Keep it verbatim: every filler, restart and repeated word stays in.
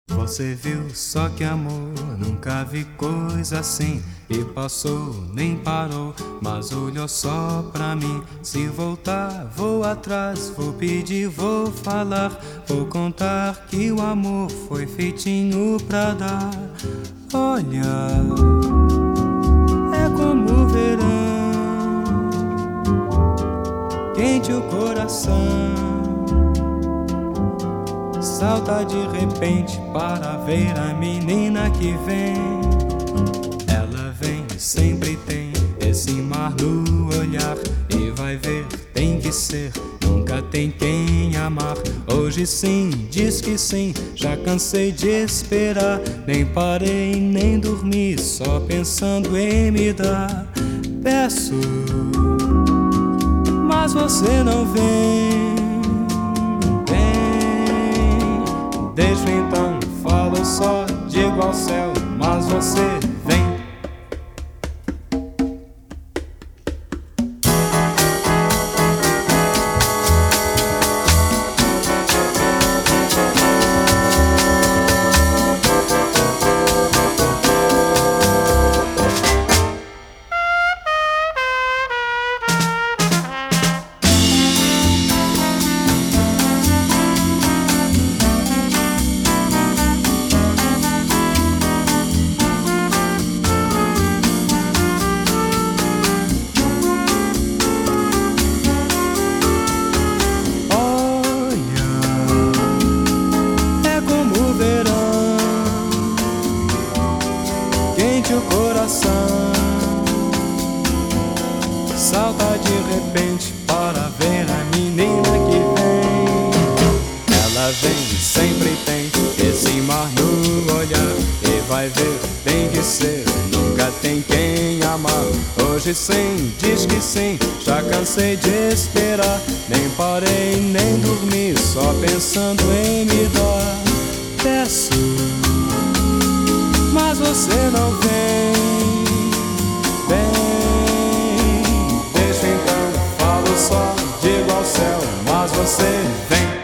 Você viu só que amor, nunca vi coisa assim. E passou, nem parou, mas olhou só pra mim. Se voltar, vou atrás, vou pedir, vou falar. Vou contar que o amor foi feitinho pra dar. Olha, é como o verão, quente o coração. Salta de repente para ver a menina que vem. Ela vem, sempre tem esse mar no olhar. E vai ver, tem que ser, nunca tem quem amar. Hoje sim, diz que sim, já cansei de esperar. Nem parei, nem dormi, só pensando em me dar. Peço, mas você não vem. Deixo então, falo só, digo ao céu, mas você vem. Quente o coração, salta de repente para ver a menina que vem. Ela vem, sempre tem esse mar no olhar. E vai ver, tem que ser, nunca tem quem amar. Hoje sim, diz que sim, já cansei de esperar. Nem parei, nem dormi, só pensando em me dar. Peço, mas você não vem. Vem, deixa então, falo só, digo ao céu, mas você vem.